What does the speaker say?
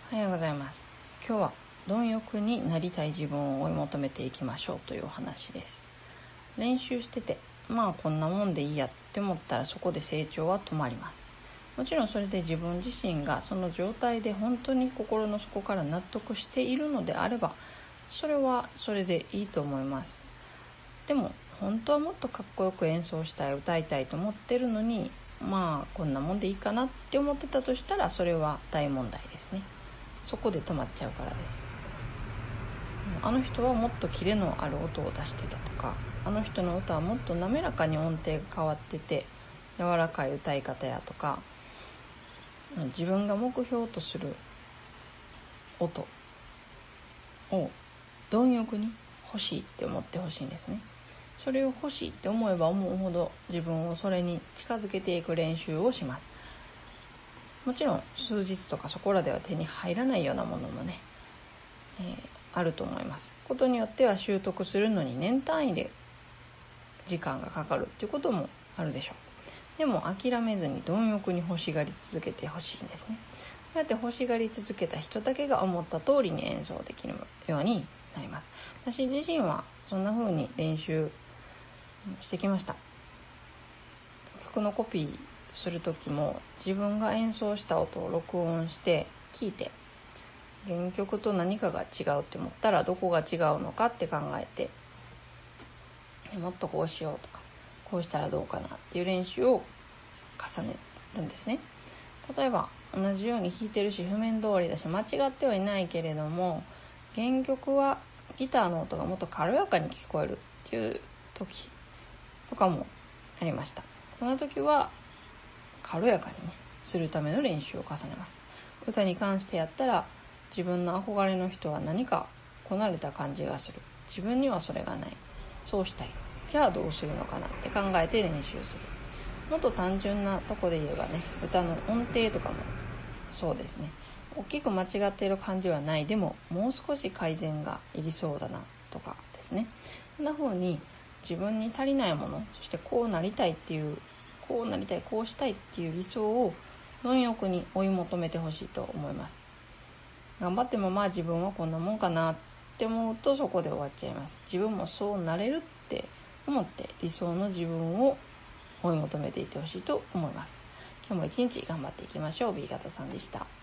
おはようございます。今日は貪欲になりたい自分を追い求めていきましょうというお話です。練習してて、こんなもんでいいやって思ったらそこで成長は止まります。もちろんそれで自分自身がその状態で本当に心の底から納得しているのであれば、それはそれでいいと思います。でも本当はもっとかっこよく演奏したい、歌いたいと思ってるのに、こんなもんでいいかなって思ってたとしたら、それは大問題ですね。そこで止まっちゃうからです。あの人はもっとキレのある音を出してたとか、あの人の歌はもっと滑らかに音程が変わってて柔らかい歌い方やとか、自分が目標とする音を貪欲に欲しいって思ってほしいんですね。それを欲しいって思えば思うほど自分をそれに近づけていく練習をします。もちろん数日とかそこらでは手に入らないようなものもね、あると思います。ことによっては習得するのに年単位で時間がかかるっていうこともあるでしょう。でも諦めずに貪欲に欲しがり続けてほしいんですね。そうやって欲しがり続けた人だけが思った通りに演奏できるようになります。私自身はそんな風に練習してきました。曲のコピーする時も自分が演奏した音を録音して聞いて、原曲と何かが違うって思ったらどこが違うのかって考えて、もっとこうしようとかこうしたらどうかなっていう練習を重ねるんですね。例えば同じように弾いてるし譜面通りだし間違ってはいないけれども、原曲はギターの音がもっと軽やかに聞こえるっていう時とかもありました。その時は軽やかにねするための練習を重ねます。歌に関してやったら、自分の憧れの人は何かこなれた感じがする、自分にはそれがない、そうしたい、じゃあどうするのかなって考えて練習する。もっと単純なとこで言えばね、歌の音程とかもそうですね。大きく間違っている感じはない、でももう少し改善がいりそうだなとかですね。こんな風に自分に足りないもの、そしてこうなりたい、こうしたいっていう理想を貪欲に追い求めてほしいと思います。頑張っても自分はこんなもんかなって思うとそこで終わっちゃいます。自分もそうなれるって思って理想の自分を追い求めていってほしいと思います。今日も一日頑張っていきましょう。B 型さんでした。